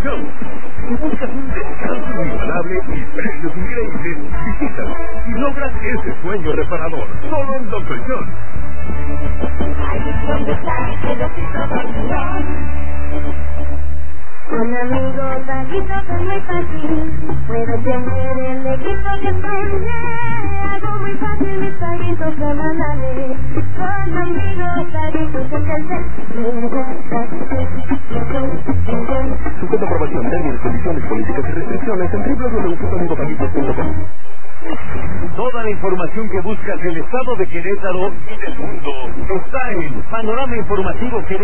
Show. Si buscas un descanso inigualable y precios increíbles, visítanos y logras ese sueño reparador. Solo en Dr. John. Con amigos, taquitos es muy fácil. Puedes tener el equipo que sueñe. Algo muy fácil, mis taquitos semanales. Con amigos, taquitos Sujeta aprobación, términos, condiciones, políticas y restricciones en www.amigospaquitos.com. Toda la información que buscas del estado de Querétaro y del mundo está en Panorama Informativo Querétaro.